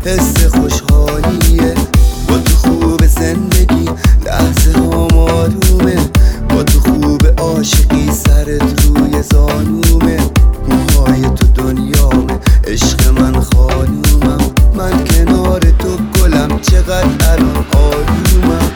حس خوشحالیه. با تو خوب زندگی، لحظه ها آرومه. با تو خوب عاشقی، سرت روی زانومه. موهای تو دنیامه، عشق من خانومم. من کنار تو گلم، چقدر الان آرومم.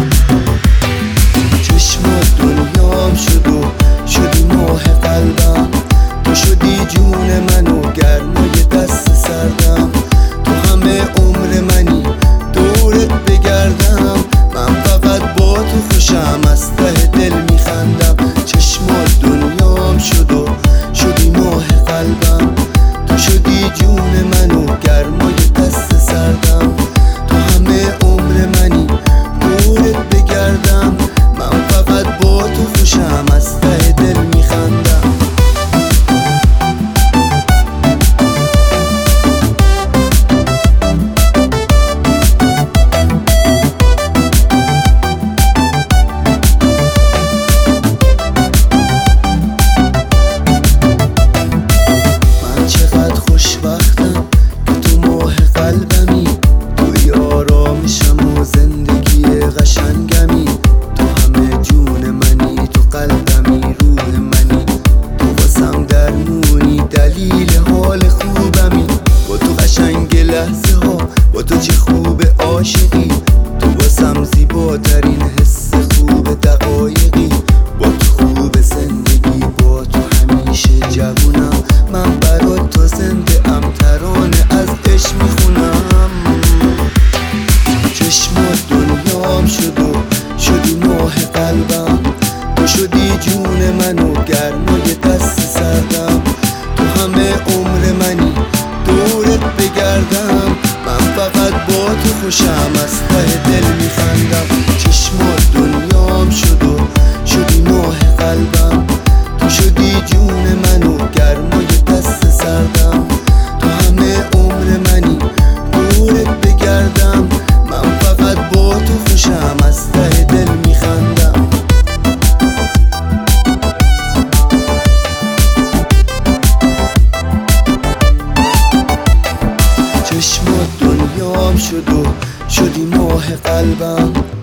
چشمات دنیام شد و شدی ماه قلبم. تو شدی جون من و گرمای دست سردم. تو همه عمر منی، دورت بگردم. من فقط با تو خوشم، از ته دل میخندم. چشمات دنیام شد و شدی ماه قلبم. تو شدی جون من و گرمای دست سردم. تو همه عمر منی، دورت بگردم. من فقط با تو خوشم، از ته دل میخندم. من چقدر خوشبختم که تو ماه قلبمی. توی آرامشم و زندگی قشنگمی. تو همه جون منی، تو قلبمی، روح منی. تو واسم درمونی، دلیل حال خوبمی. با تو قشنگ لحظه ها، با تو چه خوب عاشقی. تو واسم زیباترین حس خوب دقایقی. با تو خوب زندگی، با تو همیشه جوونم. من برات تو زنده ام، ترانه از عشق میخونم. چشمات دنیام شد و شدی ماه قلبم. تو شدی جون من و گرمای دست سردم. تو همه عمر منی، دورت بگردم. من فقط با تو خوشم، از ته دل میخندم. چشمات دنیام شد و شدی ماه قلبم. تو شدی جون من و گرمای دست سردم. تو همه عمر منی، دورت بگردم. من فقط با تو خوشم، از ته دل میخندم. چشمات دنیام شد و شدی ماه قلبم.